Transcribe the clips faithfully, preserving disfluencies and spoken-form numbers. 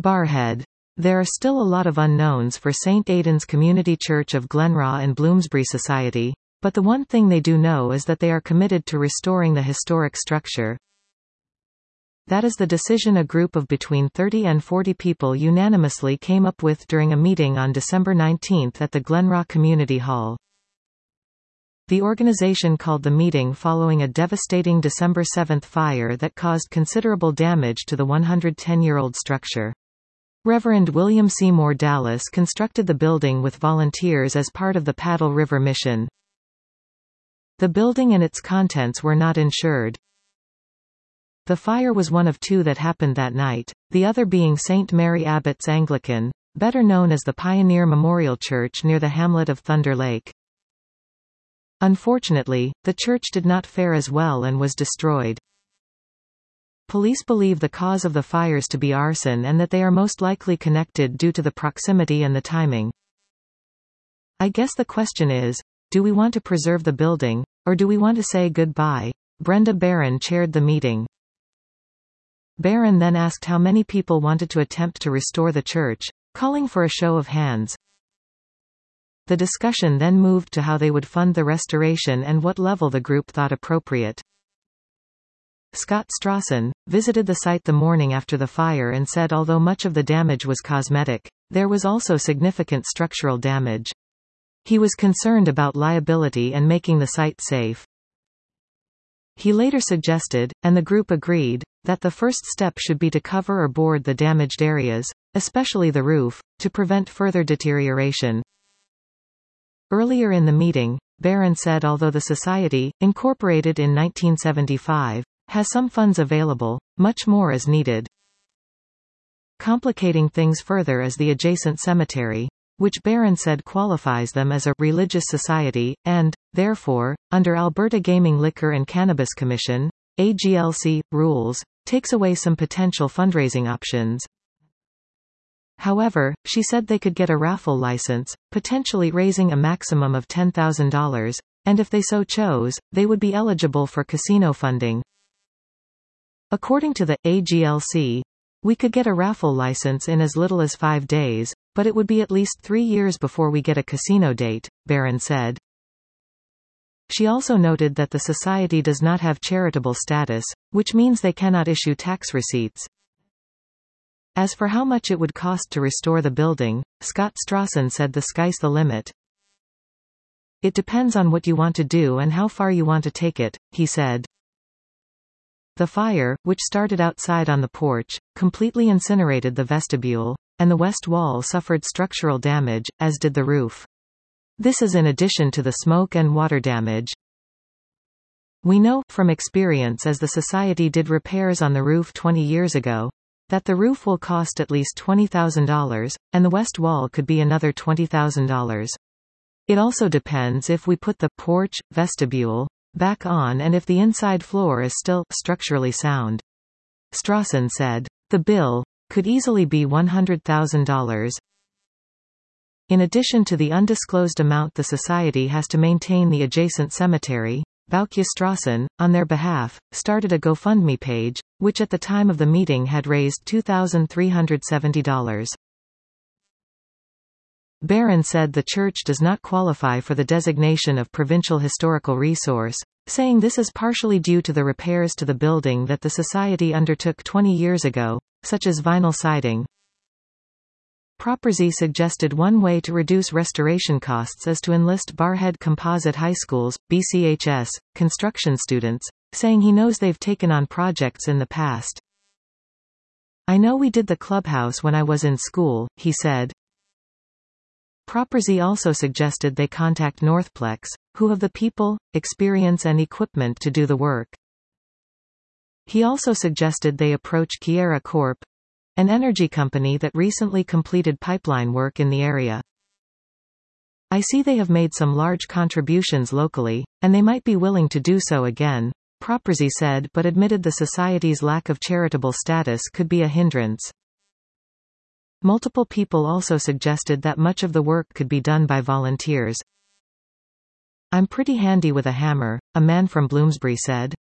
Barrhead. There are still a lot of unknowns for Saint Aidan's Community Church of Glenragh and Bloomsbury Society, but the one thing they do know is that they are committed to restoring the historic structure. That is the decision a group of between thirty and forty people unanimously came up with during a meeting on December nineteenth at the Glenragh Community Hall. The organization called the meeting following a devastating December seventh fire that caused considerable damage to the one hundred ten-year-old structure. Reverend William Seymour Dallas constructed the building with volunteers as part of the Paddle River Mission. The building and its contents were not insured. The fire was one of two that happened that night, the other being Saint Mary Abbots Anglican, better known as the Pioneer Memorial Church near the hamlet of Thunder Lake. Unfortunately, the church did not fare as well and was destroyed. Police believe the cause of the fires to be arson and that they are most likely connected due to the proximity and the timing. I guess the question is, do we want to preserve the building, or do we want to say goodbye? Brenda Barron chaired the meeting. Barron then asked how many people wanted to attempt to restore the church, calling for a show of hands. The discussion then moved to how they would fund the restoration and what level the group thought appropriate. Scott Strawson visited the site the morning after the fire and said although much of the damage was cosmetic, there was also significant structural damage. He was concerned about liability and making the site safe. He later suggested, and the group agreed, that the first step should be to cover or board the damaged areas, especially the roof, to prevent further deterioration. Earlier in the meeting, Barron said although the Society, incorporated in nineteen seventy-five, has some funds available, much more is needed. Complicating things further is the adjacent cemetery, which Barron said qualifies them as a religious society, and, therefore, under Alberta Gaming Liquor and Cannabis Commission, A G L C, rules, takes away some potential fundraising options. However, she said they could get a raffle license, potentially raising a maximum of ten thousand dollars, and if they so chose, they would be eligible for casino funding. According to the A G L C, we could get a raffle license in as little as five days, but it would be at least three years before we get a casino date, Barron said. She also noted that the Society does not have charitable status, which means they cannot issue tax receipts. As for how much it would cost to restore the building, Scott Strawson said the sky's the limit. It depends on what you want to do and how far you want to take it, he said. The fire, which started outside on the porch, completely incinerated the vestibule, and the west wall suffered structural damage, as did the roof. This is in addition to the smoke and water damage. We know, from experience as the Society did repairs on the roof twenty years ago, that the roof will cost at least twenty thousand dollars, and the west wall could be another twenty thousand dollars. It also depends if we put the porch, vestibule, back on and if the inside floor is still structurally sound. Strawson said, the bill could easily be one hundred thousand dollars. In addition to the undisclosed amount the Society has to maintain the adjacent cemetery, Bauke Strawson, on their behalf, started a GoFundMe page, which at the time of the meeting had raised two thousand three hundred seventy dollars. Barron said the church does not qualify for the designation of Provincial Historical Resource, saying this is partially due to the repairs to the building that the Society undertook twenty years ago, such as vinyl siding. Propersy suggested one way to reduce restoration costs is to enlist Barrhead Composite High School's, B C H S, construction students, saying he knows they've taken on projects in the past. I know we did the clubhouse when I was in school, he said. Propersy also suggested they contact Northplex, who have the people, experience and equipment to do the work. He also suggested they approach Keyera Corp, an energy company that recently completed pipeline work in the area. I see they have made some large contributions locally, and they might be willing to do so again, Propersy said, but admitted the Society's lack of charitable status could be a hindrance. Multiple people also suggested that much of the work could be done by volunteers. I'm pretty handy with a hammer, a man from Bloomsbury said.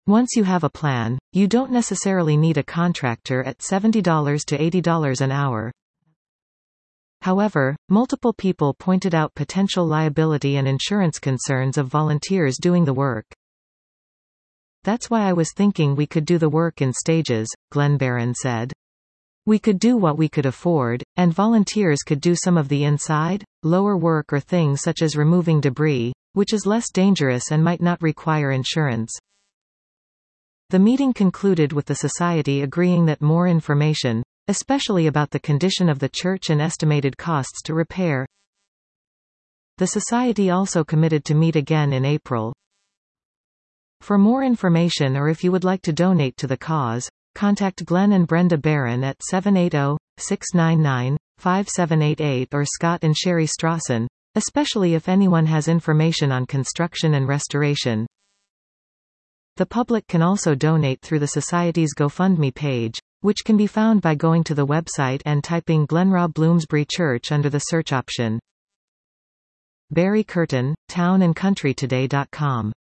Once you have a plan, you don't necessarily need a contractor at seventy to eighty dollars an hour. However, multiple people pointed out potential liability and insurance concerns of volunteers doing the work. That's why I was thinking we could do the work in stages, Glenn Barron said. We could do what we could afford, and volunteers could do some of the inside, lower work or things such as removing debris, which is less dangerous and might not require insurance. The meeting concluded with the Society agreeing that more information, especially about the condition of the church and estimated costs to repair. The Society also committed to meet again in April. For more information or if you would like to donate to the cause, contact Glenn and Brenda Barron at seven eight zero, six nine nine, five seven eight eight or Scott and Sherry Strawson, especially if anyone has information on construction and restoration. The public can also donate through the Society's GoFundMe page, which can be found by going to the website and typing Glenrob Bloomsbury Church under the search option. Barry Curtin, town and country today dot com